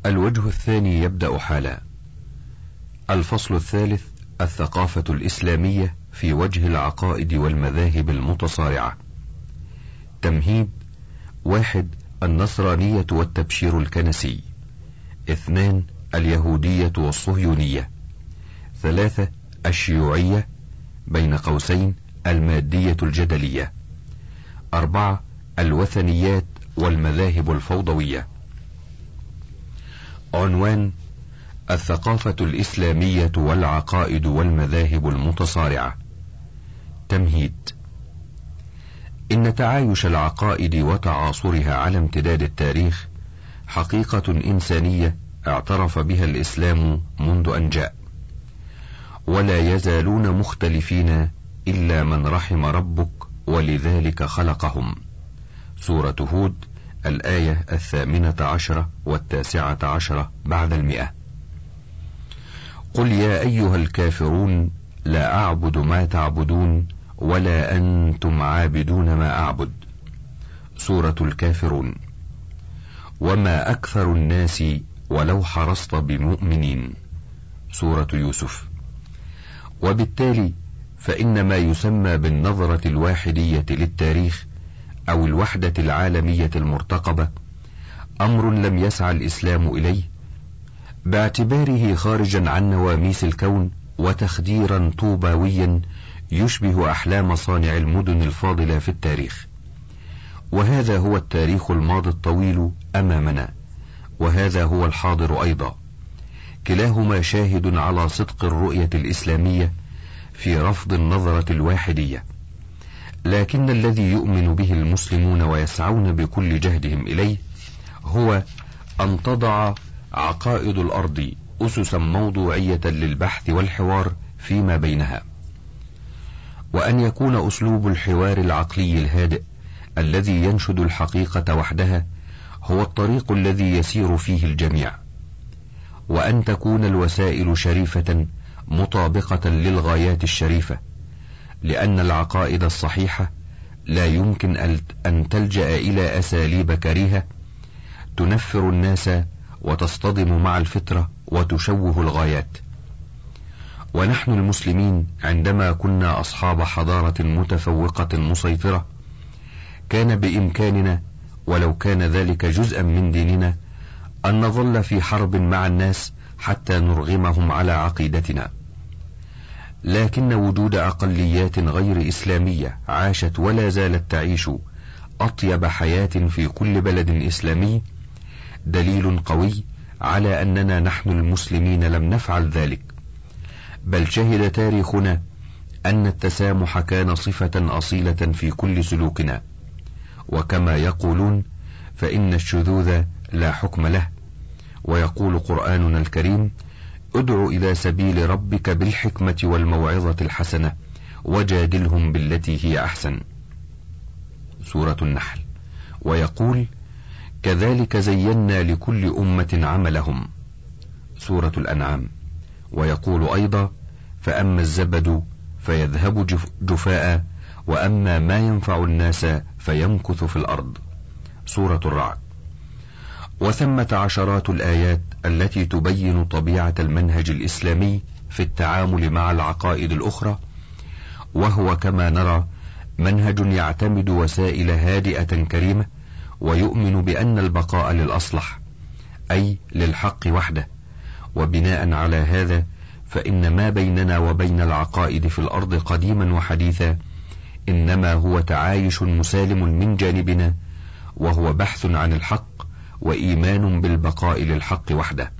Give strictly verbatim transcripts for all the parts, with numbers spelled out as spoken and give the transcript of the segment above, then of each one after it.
الوجه الثاني يبدأ حالا. الفصل الثالث: الثقافة الإسلامية في وجه العقائد والمذاهب المتصارعة. تمهيد: واحد: النصرانية والتبشير الكنسي. اثنان: اليهودية والصهيونية. ثلاثة: الشيوعية بين قوسين المادية الجدلية. أربعة: الوثنيات والمذاهب الفوضوية. عنوان: الثقافة الإسلامية والعقائد والمذاهب المتصارعة. تمهيد: إن تعايش العقائد وتعاصرها على امتداد التاريخ حقيقة إنسانية اعترف بها الإسلام منذ أن جاء، ولا يزالون مختلفين إلا من رحم ربك ولذلك خلقهم. سورة هود الآية الثامنة عشرة والتاسعة عشرة بعد المئة. قل يا أيها الكافرون لا أعبد ما تعبدون ولا أنتم عابدون ما أعبد. سورة الكافرون. وما أكثر الناس ولو حرصت بمؤمنين. سورة يوسف. وبالتالي فإن ما يسمى بالنظرة الواحدية للتاريخ أو الوحدة العالمية المرتقبة أمر لم يسعى الإسلام إليه، باعتباره خارجا عن نواميس الكون وتخديرا طوباويا يشبه أحلام صانع المدن الفاضلة في التاريخ. وهذا هو التاريخ الماضي الطويل أمامنا، وهذا هو الحاضر أيضا، كلاهما شاهد على صدق الرؤية الإسلامية في رفض النظرة الواحدية. لكن الذي يؤمن به المسلمون ويسعون بكل جهدهم إليه هو أن تضع عقائد الأرض أسسا موضوعية للبحث والحوار فيما بينها، وأن يكون أسلوب الحوار العقلي الهادئ الذي ينشد الحقيقة وحدها هو الطريق الذي يسير فيه الجميع، وأن تكون الوسائل شريفة مطابقة للغايات الشريفة، لأن العقائد الصحيحة لا يمكن أن تلجأ إلى أساليب كريهة تنفر الناس وتصطدم مع الفطرة وتشوه الغايات. ونحن المسلمين عندما كنا أصحاب حضارة متفوقة مسيطرة كان بإمكاننا، ولو كان ذلك جزءا من ديننا، أن نظل في حرب مع الناس حتى نرغمهم على عقيدتنا. لكن وجود أقليات غير إسلامية عاشت ولا زالت تعيش أطيب حياة في كل بلد إسلامي دليل قوي على أننا نحن المسلمين لم نفعل ذلك، بل شهد تاريخنا أن التسامح كان صفة أصيلة في كل سلوكنا. وكما يقولون فإن الشذوذ لا حكم له، ويقول قرآننا الكريم: ادع إلى سبيل ربك بالحكمة والموعظة الحسنة وجادلهم بالتي هي أحسن. سورة النحل. ويقول: كذلك زينا لكل أمة عملهم. سورة الأنعام. ويقول أيضا: فأما الزبد فيذهب جفاء وأما ما ينفع الناس فيمكث في الأرض. سورة الرعد. وثمة عشرات الآيات التي تبين طبيعة المنهج الإسلامي في التعامل مع العقائد الأخرى، وهو كما نرى منهج يعتمد وسائل هادئة كريمة، ويؤمن بأن البقاء للأصلح أي للحق وحده. وبناء على هذا فإن ما بيننا وبين العقائد في الأرض قديما وحديثا إنما هو تعايش مسالم من جانبنا، وهو بحث عن الحق وإيمان بالبقاء للحق وحده.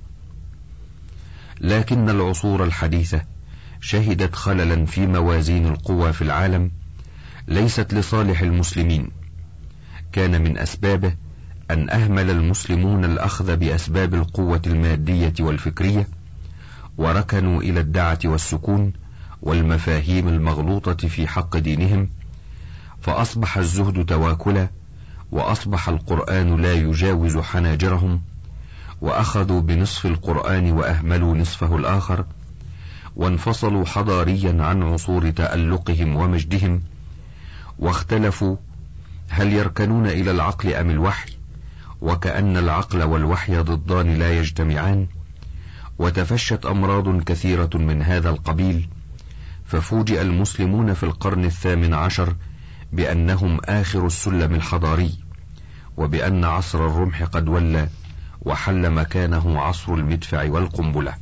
لكن العصور الحديثة شهدت خللا في موازين القوى في العالم ليست لصالح المسلمين. كان من أسبابه أن أهمل المسلمون الأخذ بأسباب القوة المادية والفكرية، وركنوا إلى الدعة والسكون والمفاهيم المغلوطة في حق دينهم، فأصبح الزهد تواكلا، وأصبح القرآن لا يجاوز حناجرهم، وأخذوا بنصف القرآن وأهملوا نصفه الآخر، وانفصلوا حضاريا عن عصور تألقهم ومجدهم، واختلفوا هل يركنون إلى العقل أم الوحي، وكأن العقل والوحي ضدان لا يجتمعان، وتفشت أمراض كثيرة من هذا القبيل، ففوجئ المسلمون في القرن الثامن عشر بأنهم آخر السلم الحضاري، وبأن عصر الرمح قد ولى وحل مكانه عصر المدفع والقنبلة.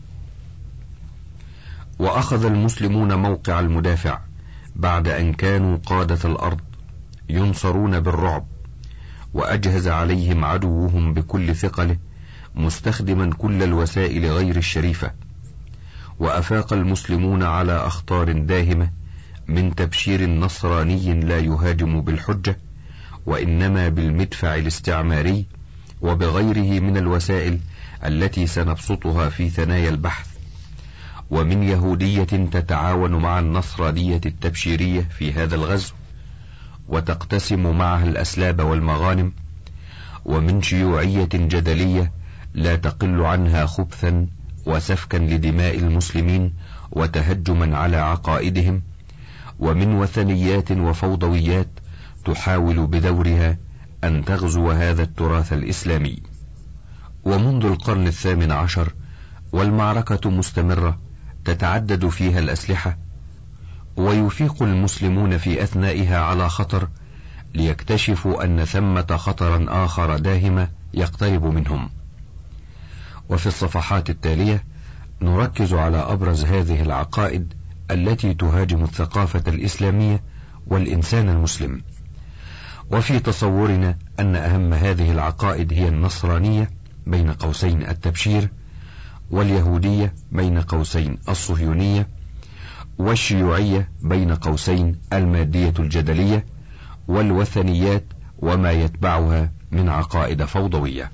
وأخذ المسلمون موقع المدافع بعد أن كانوا قادة الأرض ينصرون بالرعب، وأجهز عليهم عدوهم بكل ثقله مستخدما كل الوسائل غير الشريفة. وأفاق المسلمون على أخطار داهمة من تبشير نصراني لا يهاجم بالحجة وإنما بالمدفع الاستعماري وبغيره من الوسائل التي سنبسطها في ثنايا البحث، ومن يهودية تتعاون مع النصرانية التبشيرية في هذا الغزو وتقتسم معها الأسلاب والمغانم، ومن شيوعية جدلية لا تقل عنها خبثا وسفكا لدماء المسلمين وتهجما على عقائدهم، ومن وثنيات وفوضويات تحاول بدورها أن تغزو هذا التراث الإسلامي. ومنذ القرن الثامن عشر والمعركة مستمرة تتعدد فيها الأسلحة، ويفيق المسلمون في أثنائها على خطر ليكتشفوا أن ثمة خطرا آخر داهم يقترب منهم. وفي الصفحات التالية نركز على أبرز هذه العقائد التي تهاجم الثقافة الإسلامية والإنسان المسلم. وفي تصورنا أن أهم هذه العقائد هي النصرانية بين قوسين التبشير، واليهودية بين قوسين الصهيونية، والشيوعية بين قوسين المادية الجدلية، والوثنيات وما يتبعها من عقائد فوضوية.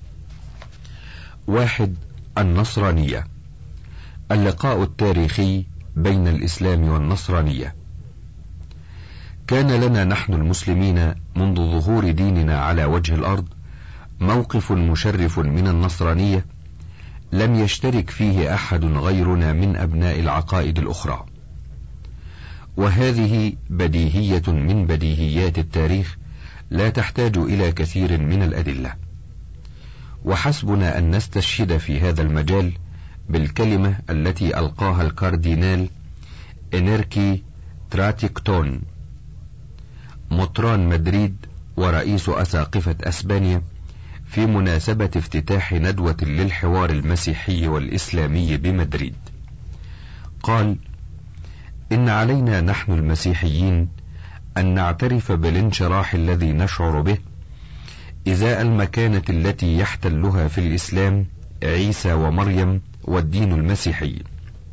واحد. النصرانية. اللقاء التاريخي بين الإسلام والنصرانية. كان لنا نحن المسلمين منذ ظهور ديننا على وجه الأرض موقف مشرف من النصرانية لم يشترك فيه أحد غيرنا من أبناء العقائد الأخرى، وهذه بديهية من بديهيات التاريخ لا تحتاج إلى كثير من الأدلة، وحسبنا أن نستشهد في هذا المجال بالكلمة التي ألقاها الكاردينال إنركي تراتيكتون مطران مدريد ورئيس أساقفة أسبانيا في مناسبة افتتاح ندوة للحوار المسيحي والإسلامي بمدريد. قال: إن علينا نحن المسيحيين أن نعترف بالانشراح الذي نشعر به إزاء المكانة التي يحتلها في الإسلام عيسى ومريم والدين المسيحي.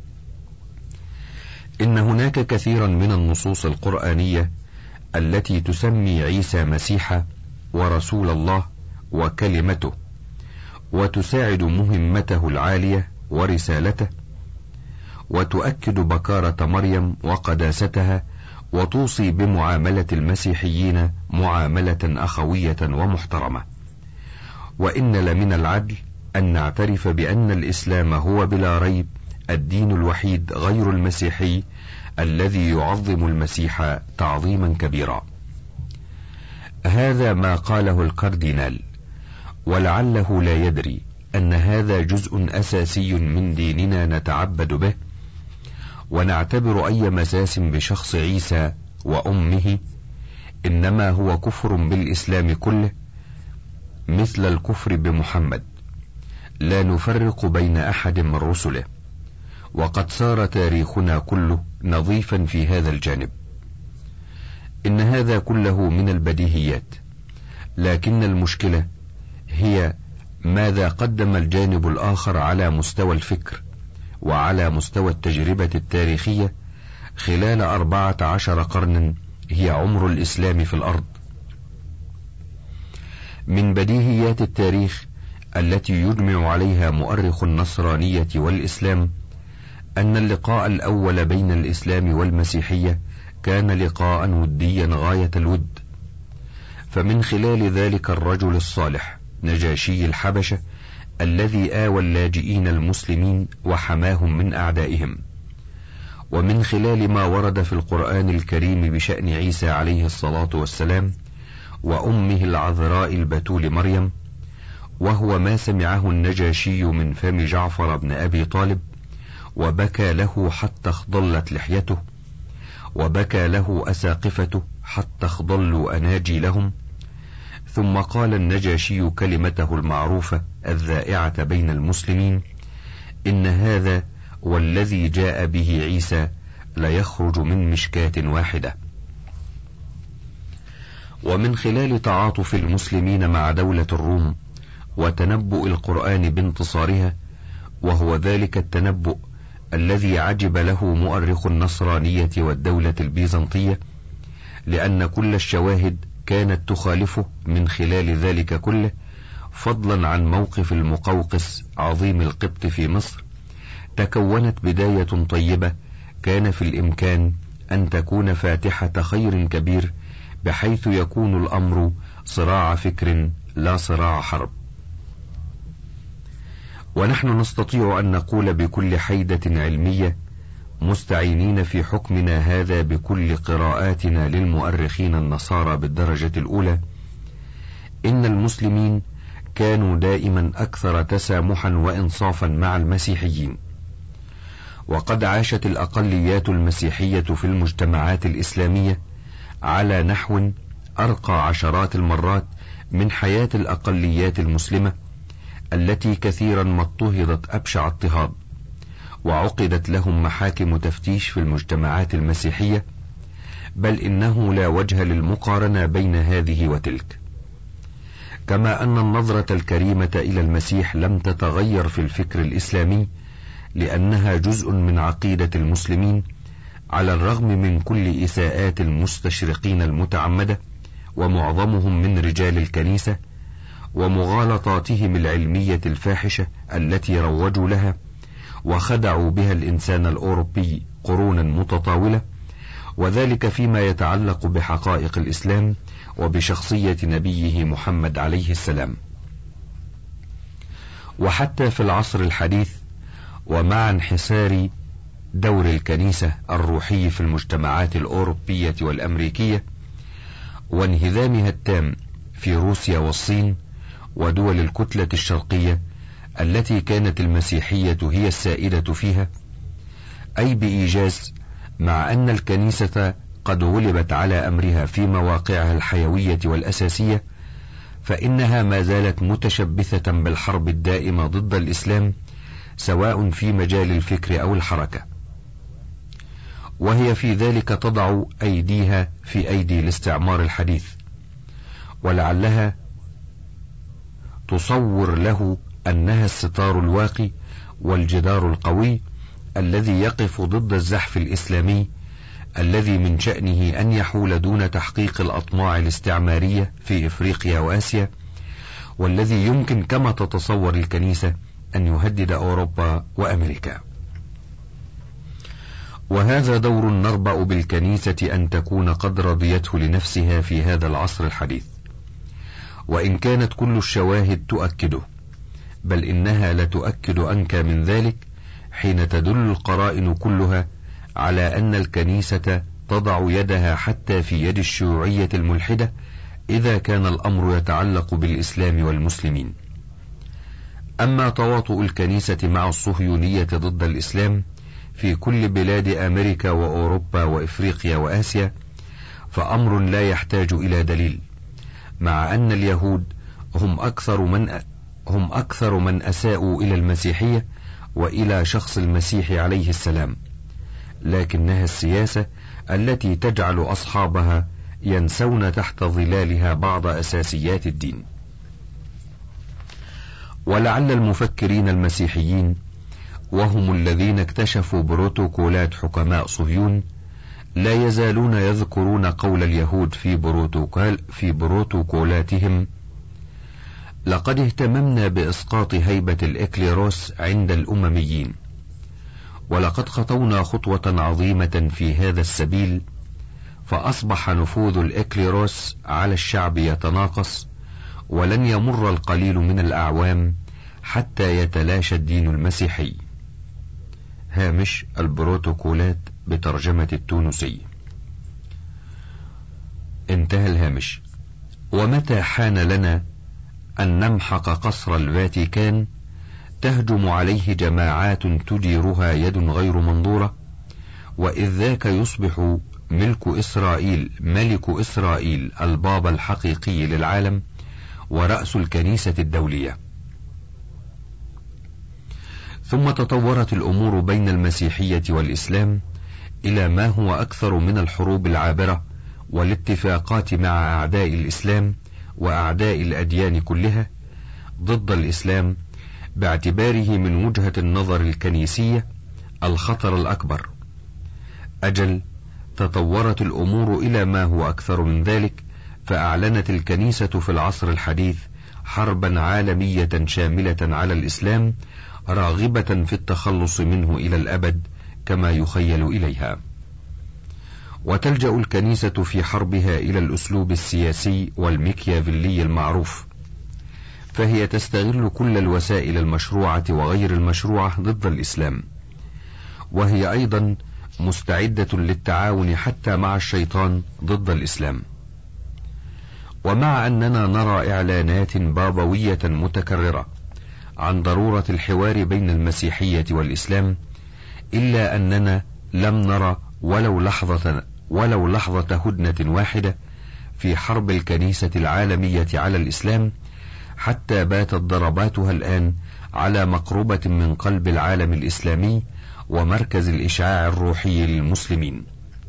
إن هناك كثيرا من النصوص القرآنية التي تسمي عيسى مسيحا ورسول الله وكلمته، وتساعد مهمته العالية ورسالته، وتؤكد بكارة مريم وقداستها، وتوصي بمعاملة المسيحيين معاملة أخوية ومحترمة. وإن لمن العدل أن نعترف بأن الإسلام هو بلا ريب الدين الوحيد غير المسيحي الذي يعظم المسيح تعظيما كبيرا. هذا ما قاله الكاردينال، ولعله لا يدري أن هذا جزء أساسي من ديننا نتعبد به، ونعتبر أي مساس بشخص عيسى وأمه إنما هو كفر بالإسلام كله مثل الكفر بمحمد، لا نفرق بين أحد من رسله، وقد صار تاريخنا كله نظيفا في هذا الجانب. إن هذا كله من البديهيات، لكن المشكلة هي ماذا قدم الجانب الآخر على مستوى الفكر وعلى مستوى التجربة التاريخية خلال أربعة عشر قرنا هي عمر الإسلام في الأرض. من بديهيات التاريخ التي يجمع عليها مؤرخ النصرانية والإسلام أن اللقاء الأول بين الإسلام والمسيحية كان لقاء وديا غاية الود، فمن خلال ذلك الرجل الصالح نجاشي الحبشة الذي آوى اللاجئين المسلمين وحماهم من أعدائهم، ومن خلال ما ورد في القرآن الكريم بشأن عيسى عليه الصلاة والسلام وأمه العذراء البتول مريم، وهو ما سمعه النجاشي من فم جعفر بن أبي طالب، وبكى له حتى اخضلت لحيته، وبكى له أساقفته حتى اخضلوا أناجي لهم. ثم قال النجاشي كلمته المعروفة الذائعة بين المسلمين: إن هذا والذي جاء به عيسى ليخرج من مشكاة واحدة. ومن خلال تعاطف المسلمين مع دولة الروم وتنبؤ القرآن بانتصارها، وهو ذلك التنبؤ الذي عجب له مؤرخ النصرانية والدولة البيزنطية، لأن كل الشواهد كانت تخالفه من خلال ذلك كله، فضلا عن موقف المقوقس عظيم القبط في مصر، تكونت بداية طيبة كان في الإمكان أن تكون فاتحة خير كبير، بحيث يكون الأمر صراع فكر لا صراع حرب. ونحن نستطيع أن نقول بكل حيدة علمية، مستعينين في حكمنا هذا بكل قراءاتنا للمؤرخين النصارى بالدرجة الأولى، إن المسلمين كانوا دائما أكثر تسامحا وإنصافا مع المسيحيين. وقد عاشت الأقليات المسيحية في المجتمعات الإسلامية على نحو أرقى عشرات المرات من حياة الأقليات المسلمة، التي كثيرا ما اضطهدت أبشع اضطهاد، وعقدت لهم محاكم تفتيش في المجتمعات المسيحية، بل إنه لا وجه للمقارنة بين هذه وتلك. كما أن النظرة الكريمة إلى المسيح لم تتغير في الفكر الإسلامي، لأنها جزء من عقيدة المسلمين، على الرغم من كل إساءات المستشرقين المتعمدة، ومعظمهم من رجال الكنيسة، ومغالطاتهم العلمية الفاحشة التي روجوا لها وخدعوا بها الإنسان الأوروبي قرونا متطاولة، وذلك فيما يتعلق بحقائق الإسلام وبشخصية نبيه محمد عليه السلام. وحتى في العصر الحديث، ومع انحسار دور الكنيسة الروحي في المجتمعات الأوروبية والأمريكية، وانهزامها التام في روسيا والصين ودول الكتلة الشرقية التي كانت المسيحية هي السائدة فيها، أي بإيجاز مع أن الكنيسة قد غلبت على أمرها في مواقعها الحيوية والأساسية، فإنها ما زالت متشبثة بالحرب الدائمة ضد الإسلام، سواء في مجال الفكر أو الحركة، وهي في ذلك تضع أيديها في أيدي الاستعمار الحديث، ولعلها تصور له أنها الستار الواقي والجدار القوي الذي يقف ضد الزحف الإسلامي، الذي من شأنه أن يحول دون تحقيق الأطماع الاستعمارية في إفريقيا وآسيا، والذي يمكن كما تتصور الكنيسة أن يهدد أوروبا وأمريكا. وهذا دور نربأ بالكنيسة أن تكون قد رضيته لنفسها في هذا العصر الحديث، وإن كانت كل الشواهد تؤكده، بل إنها لتؤكد أنكى من ذلك، حين تدل القرائن كلها على أن الكنيسة تضع يدها حتى في يد الشيوعية الملحدة إذا كان الأمر يتعلق بالإسلام والمسلمين. أما تواطؤ الكنيسة مع الصهيونية ضد الإسلام في كل بلاد أمريكا وأوروبا وإفريقيا وآسيا، فأمر لا يحتاج إلى دليل، مع أن اليهود هم أكثر من هم أكثر من أساءوا إلى المسيحية وإلى شخص المسيح عليه السلام، لكنها السياسة التي تجعل أصحابها ينسون تحت ظلالها بعض أساسيات الدين. ولعل المفكرين المسيحيين، وهم الذين اكتشفوا بروتوكولات حكماء صهيون، لا يزالون يذكرون قول اليهود في بروتوكول في بروتوكولاتهم: لقد اهتممنا بإسقاط هيبة الإكليروس عند الأمميين، ولقد خطونا خطوة عظيمة في هذا السبيل، فأصبح نفوذ الإكليروس على الشعب يتناقص، ولن يمر القليل من الأعوام حتى يتلاشى الدين المسيحي. هامش البروتوكولات بترجمة التونسي. انتهى الهامش. ومتى حان لنا أن نمحق قصر الفاتيكان تهجم عليه جماعات تديرها يد غير منظورة، وإذ ذاك يصبح ملك إسرائيل ملك إسرائيل البابا الحقيقي للعالم ورأس الكنيسة الدولية. ثم تطورت الأمور بين المسيحية والإسلام إلى ما هو أكثر من الحروب العابرة والاتفاقات مع أعداء الإسلام وأعداء الأديان كلها ضد الإسلام، باعتباره من وجهة النظر الكنيسية الخطر الأكبر. أجل، تطورت الأمور إلى ما هو أكثر من ذلك، فأعلنت الكنيسة في العصر الحديث حربا عالمية شاملة على الإسلام، راغبة في التخلص منه إلى الأبد كما يخيل إليها. وتلجأ الكنيسة في حربها إلى الأسلوب السياسي والميكيافيلي المعروف، فهي تستغل كل الوسائل المشروعة وغير المشروعة ضد الإسلام، وهي أيضا مستعدة للتعاون حتى مع الشيطان ضد الإسلام. ومع أننا نرى إعلانات بابوية متكررة عن ضرورة الحوار بين المسيحية والإسلام، إلا أننا لم نرى ولو لحظة ولو لحظة هدنة واحدة في حرب الكنيسة العالمية على الإسلام، حتى باتت ضرباتها الآن على مقربة من قلب العالم الإسلامي ومركز الإشعاع الروحي للمسلمين.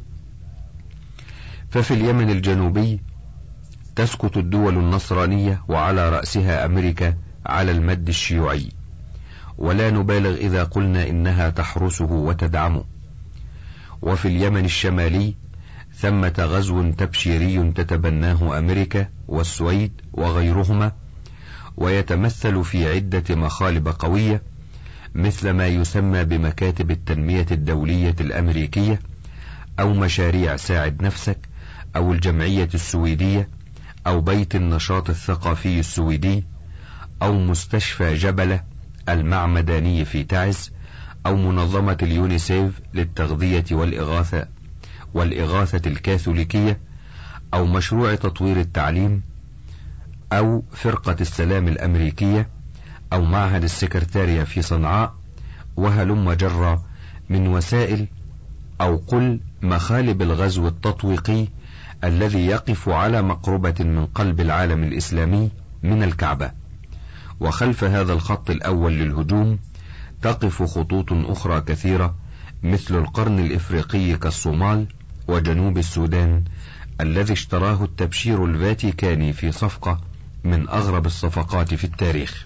ففي اليمن الجنوبي تسقط الدول النصرانية وعلى رأسها أمريكا على المد الشيوعي، ولا نبالغ إذا قلنا إنها تحرسه وتدعمه. وفي اليمن الشمالي ثمة غزو تبشيري تتبناه أمريكا والسويد وغيرهما، ويتمثل في عدة مخالب قوية مثل ما يسمى بمكاتب التنمية الدولية الأمريكية، أو مشاريع ساعد نفسك، أو الجمعية السويدية، أو بيت النشاط الثقافي السويدي، أو مستشفى جبلة المعمداني في تعز، أو منظمة اليونيسيف للتغذية والإغاثة والإغاثة الكاثوليكية، أو مشروع تطوير التعليم، أو فرقة السلام الأمريكية، أو معهد السكرتارية في صنعاء، وهلم جرى من وسائل أو قل مخالب الغزو التطويقي الذي يقف على مقربة من قلب العالم الإسلامي من الكعبة. وخلف هذا الخط الأول للهجوم تقف خطوط أخرى كثيرة مثل القرن الإفريقي كالصومال وجنوب السودان الذي اشتراه التبشير الفاتيكاني في صفقة من أغرب الصفقات في التاريخ.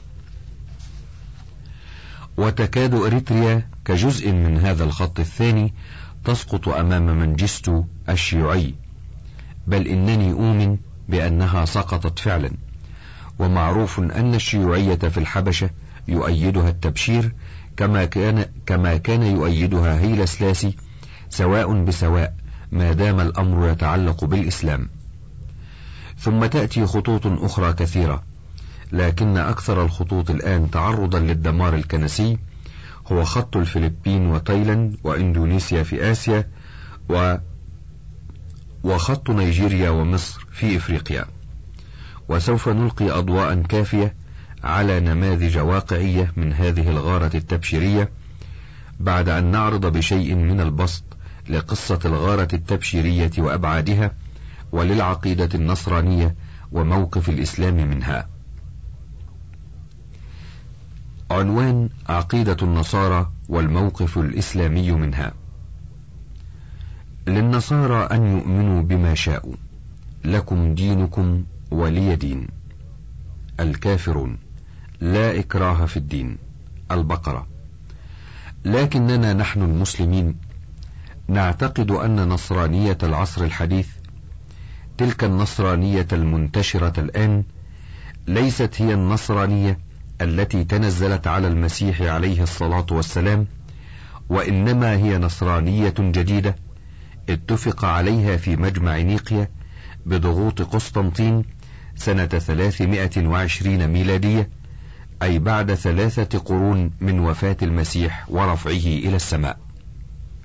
وتكاد إريتريا كجزء من هذا الخط الثاني تسقط أمام منجستو الشيوعي، بل إنني أؤمن بأنها سقطت فعلا. ومعروف أن الشيوعية في الحبشة يؤيدها التبشير كما كان كما كان يؤيدها هيلا سلاسي، سواء بسواء ما دام الأمر يتعلق بالإسلام. ثم تأتي خطوط أخرى كثيرة، لكن أكثر الخطوط الآن تعرضا للدمار الكنسي هو خط الفلبين وتايلاند وإندونيسيا في آسيا، و وخط نيجيريا ومصر في إفريقيا. وسوف نلقي أضواء كافية على نماذج واقعية من هذه الغارة التبشيرية بعد أن نعرض بشيء من البسط لقصة الغارة التبشيرية وأبعادها وللعقيدة النصرانية وموقف الإسلام منها. عنوان: عقيدة النصارى والموقف الإسلامي منها. للنصارى أن يؤمنوا بما شاءوا، لكم دينكم ولي دين. الكافرون: لا إكراه في الدين. البقرة. لكننا نحن المسلمين نعتقد أن نصرانية العصر الحديث، تلك النصرانية المنتشرة الآن، ليست هي النصرانية التي تنزلت على المسيح عليه الصلاة والسلام، وإنما هي نصرانية جديدة اتفق عليها في مجمع نيقيا بضغوط قسطنطين سنة ثلاثمائة وعشرين ميلادية، أي بعد ثلاثة قرون من وفاة المسيح ورفعه إلى السماء.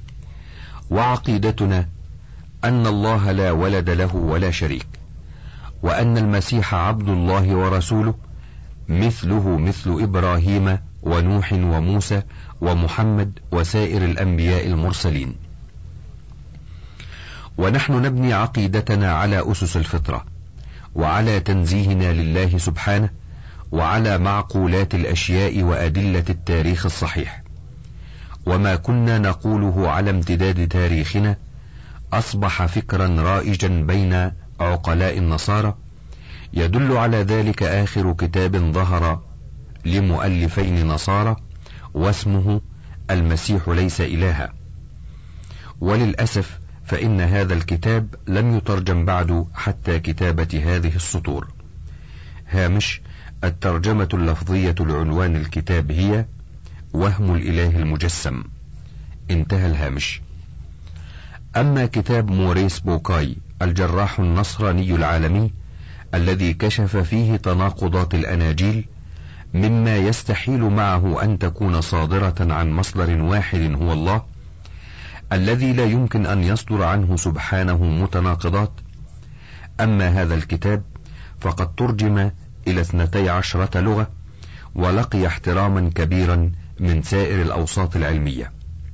وعقيدتنا أن الله لا ولد له ولا شريك، وأن المسيح عبد الله ورسوله مثله مثل إبراهيم ونوح وموسى ومحمد وسائر الأنبياء المرسلين. ونحن نبني عقيدتنا على أسس الفطرة، وعلى تنزيهنا لله سبحانه، وعلى معقولات الأشياء وأدلة التاريخ الصحيح. وما كنا نقوله على امتداد تاريخنا أصبح فكرا رائجا بين عقلاء النصارى، يدل على ذلك آخر كتاب ظهر لمؤلفين نصارى واسمه المسيح ليس إلها. وللأسف فإن هذا الكتاب لم يترجم بعد حتى كتابة هذه السطور. هامش الترجمة اللفظية لعنوان الكتاب هي وهم الإله المجسم. انتهى الهامش. أما كتاب موريس بوكاي الجراح النصراني العالمي الذي كشف فيه تناقضات الأناجيل مما يستحيل معه أن تكون صادرة عن مصدر واحد هو الله، الذي لا يمكن أن يصدر عنه سبحانه متناقضات. أما هذا الكتاب فقد ترجم إلى اثنتي عشرة لغة، ولقي احتراما كبيرا من سائر الأوساط العلمية.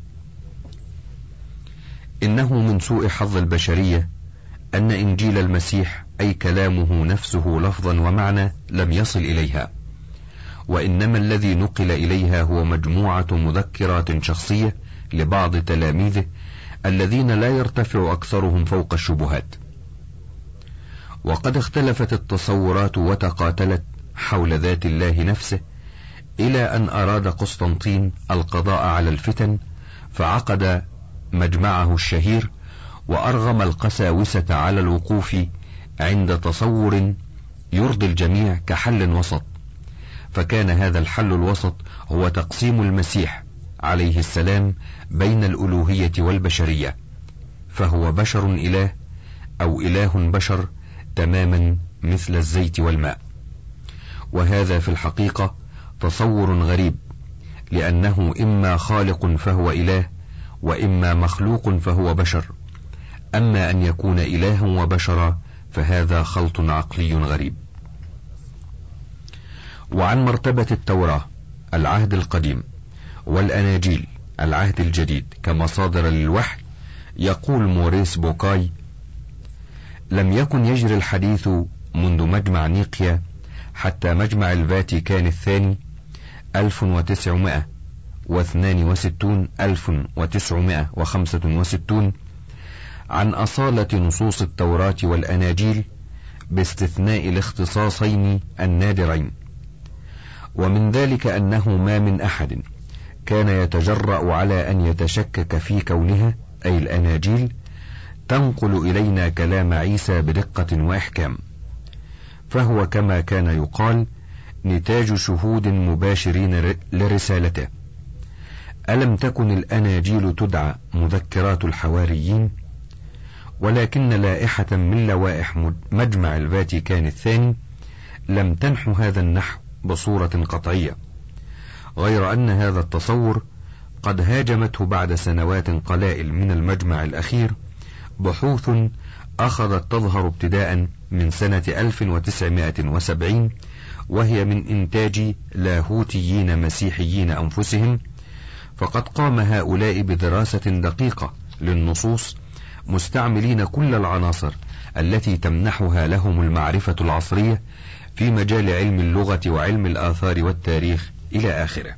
إنه من سوء حظ البشرية أن إنجيل المسيح أي كلامه نفسه لفظا ومعنى لم يصل إليها، وإنما الذي نقل إليها هو مجموعة مذكرات شخصية لبعض تلاميذه الذين لا يرتفع أكثرهم فوق الشبهات. وقد اختلفت التصورات وتقاتلت حول ذات الله نفسه، إلى أن أراد قسطنطين القضاء على الفتن فعقد مجمعه الشهير، وأرغم القساوسة على الوقوف عند تصور يرضي الجميع كحل وسط. فكان هذا الحل الوسط هو تقسيم المسيح عليه السلام بين الألوهية والبشرية، فهو بشر إله أو إله بشر تماما مثل الزيت والماء. وهذا في الحقيقة تصور غريب، لأنه إما خالق فهو إله، وإما مخلوق فهو بشر. أما أن يكون إلها وبشرا فهذا خلط عقلي غريب. وعن مرتبة التوراة العهد القديم والأناجيل العهد الجديد كمصادر للوحي يقول موريس بوكاي: لم يكن يجري الحديث منذ مجمع نيقيا حتى مجمع الفاتيكان الثاني ألف وتسعمائة واثنين وستين ألف وتسعمائة وخمسة وستين عن أصالة نصوص التوراة والأناجيل باستثناء الاختصاصين النادرين. ومن ذلك أنه ما من أحد كان يتجرأ على أن يتشكك في كونها أي الأناجيل تنقل إلينا كلام عيسى بدقة وإحكام، فهو كما كان يقال نتاج شهود مباشرين لرسالته. ألم تكن الأناجيل تدعى مذكرات الحواريين؟ ولكن لائحة من لوائح مجمع الفاتيكان الثاني لم تنح هذا النحو بصورة قطعية، غير أن هذا التصور قد هاجمته بعد سنوات قلائل من المجمع الأخير بحوث أخذت تظهر ابتداء من سنة ألف وتسعمائة وسبعين، وهي من إنتاج لاهوتيين مسيحيين أنفسهم. فقد قام هؤلاء بدراسة دقيقة للنصوص، مستعملين كل العناصر التي تمنحها لهم المعرفة العصرية في مجال علم اللغة وعلم الآثار والتاريخ إلى آخره.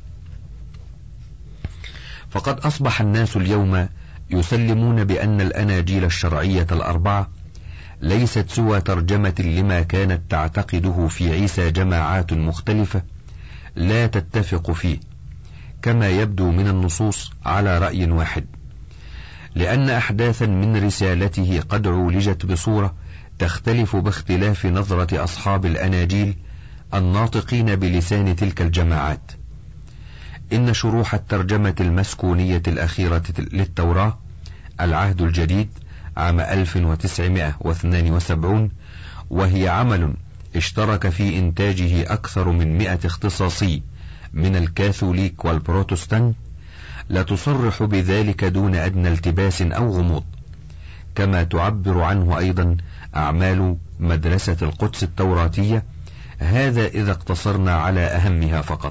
فقد أصبح الناس اليوم يسلمون بأن الأناجيل الشرعية الأربعة ليست سوى ترجمة لما كانت تعتقده في عيسى جماعات مختلفة لا تتفق فيه، كما يبدو من النصوص على رأي واحد، لأن أحداثا من رسالته قد عولجت بصورة تختلف باختلاف نظرة أصحاب الأناجيل الناطقين بلسان تلك الجماعات. إن شروح الترجمة المسكونية الأخيرة للتوراة العهد الجديد عام ألف وتسعمائة واثنين وسبعين، وهي عمل اشترك في إنتاجه أكثر من مئة اختصاصي من الكاثوليك والبروتستانت، لا تصرح بذلك دون أدنى التباس أو غموض، كما تعبر عنه أيضا أعمال مدرسة القدس التوراتية، هذا إذا اقتصرنا على أهمها فقط.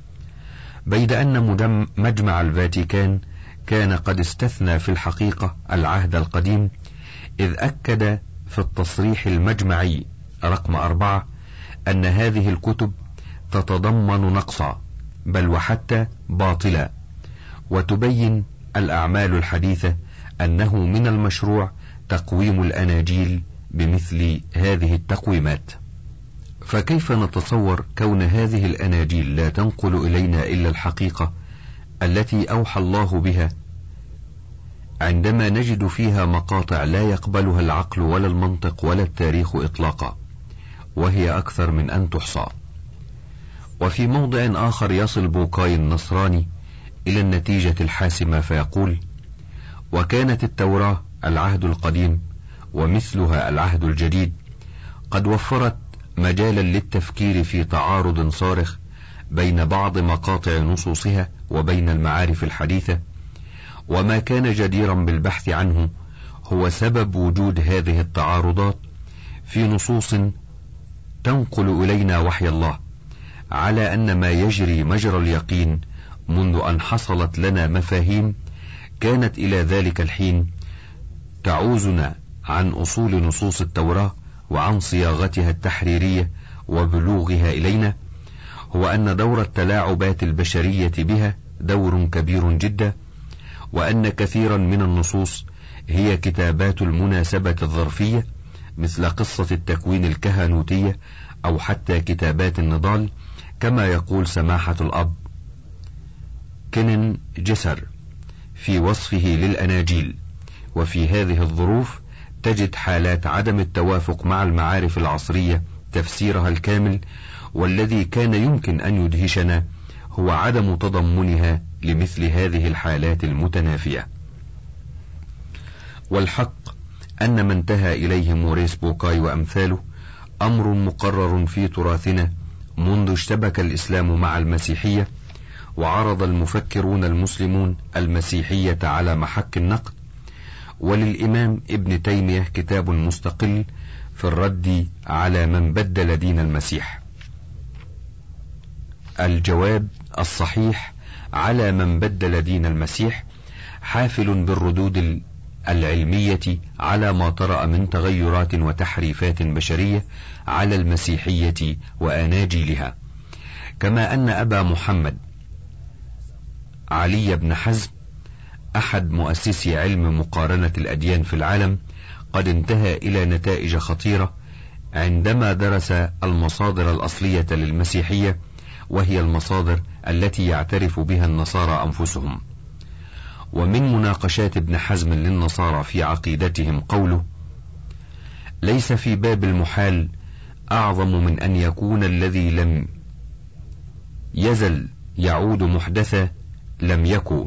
بيد أن مجمع الفاتيكان كان قد استثنى في الحقيقة العهد القديم، إذ أكد في التصريح المجمعي رقم أربعة أن هذه الكتب تتضمن نقصا بل وحتى باطلا، وتبين الأعمال الحديثة أنه من المشروع تقويم الأناجيل بمثل هذه التقويمات. فكيف نتصور كون هذه الأناجيل لا تنقل إلينا إلا الحقيقة التي أوحى الله بها، عندما نجد فيها مقاطع لا يقبلها العقل ولا المنطق ولا التاريخ إطلاقا، وهي أكثر من أن تحصى. وفي موضع آخر يصل بوكاي النصراني إلى النتيجة الحاسمة فيقول: وكانت التوراة العهد القديم ومثلها العهد الجديد قد وفرت مجالا للتفكير في تعارض صارخ بين بعض مقاطع نصوصها وبين المعارف الحديثة، وما كان جديرا بالبحث عنه هو سبب وجود هذه التعارضات في نصوص تنقل إلينا وحي الله، على أن ما يجري مجرى اليقين منذ أن حصلت لنا مفاهيم كانت إلى ذلك الحين تعوزنا عن أصول نصوص التوراة وعن صياغتها التحريرية وبلوغها إلينا، هو أن دور التلاعبات البشرية بها دور كبير جدا، وأن كثيرا من النصوص هي كتابات المناسبة الظرفية مثل قصة التكوين الكهنوتية أو حتى كتابات النضال، كما يقول سماحة الأب كينن جسر في وصفه للأناجيل. وفي هذه الظروف تجد حالات عدم التوافق مع المعارف العصرية تفسيرها الكامل، والذي كان يمكن أن يدهشنا هو عدم تضمنها لمثل هذه الحالات المتنافية. والحق أن ما انتهى إليه موريس بوكاي وأمثاله أمر مقرر في تراثنا منذ اشتبك الإسلام مع المسيحية، وعرض المفكرون المسلمون المسيحية على محك النقد، وللإمام ابن تيمية كتاب مستقل في الرد على من بدل دين المسيح. الجواب الصحيح على من بدل دين المسيح حافل بالردود العلمية على ما طرأ من تغيرات وتحريفات بشرية على المسيحية وأناجيلها، كما أن أبا محمد علي بن حزم أحد مؤسسي علم مقارنة الأديان في العالم قد انتهى إلى نتائج خطيرة عندما درس المصادر الأصلية للمسيحية، وهي المصادر التي يعترف بها النصارى أنفسهم. ومن مناقشات ابن حزم للنصارى في عقيدتهم قوله: ليس في باب المحال أعظم من أن يكون الذي لم يزل يعود محدثا لم يكن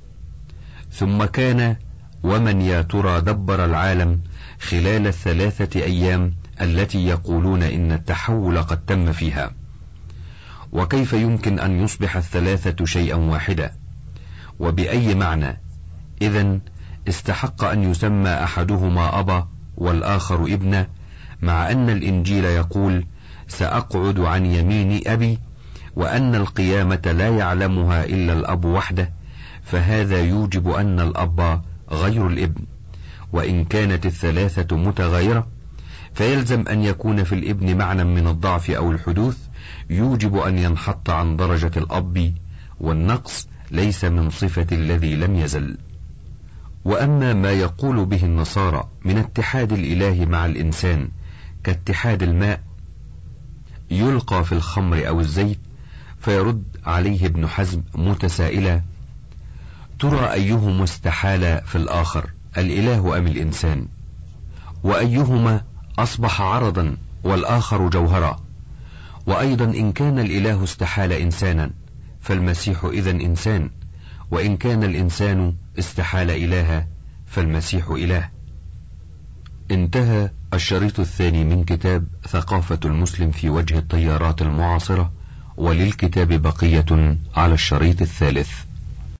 ثم كان، ومن يا ترى دبر العالم خلال الثلاثة أيام التي يقولون إن التحول قد تم فيها، وكيف يمكن أن يصبح الثلاثة شيئا واحدا، وبأي معنى إذن استحق أن يسمى أحدهما أبا والآخر ابنا، مع أن الإنجيل يقول سأقعد عن يمين أبي، وأن القيامة لا يعلمها إلا الأب وحده، فهذا يوجب أن الأب غير الابن، وإن كانت الثلاثة متغايرة فيلزم أن يكون في الابن معنى من الضعف أو الحدوث يوجب أن ينحط عن درجة الأب، والنقص ليس من صفة الذي لم يزل. وأما ما يقول به النصارى من اتحاد الإله مع الإنسان كاتحاد الماء يلقى في الخمر أو الزيت، فيرد عليه ابن حزم متسائلا: ترى أيهما استحال في الآخر، الإله أم الإنسان؟ وأيهما أصبح عرضا والآخر جوهرا؟ وأيضا إن كان الإله استحال إنسانا فالمسيح إذن إنسان، وإن كان الإنسان استحال إلها فالمسيح إله. انتهى الشريط الثاني من كتاب ثقافة المسلم في وجه التيارات المعاصرة، وللكتاب بقية على الشريط الثالث.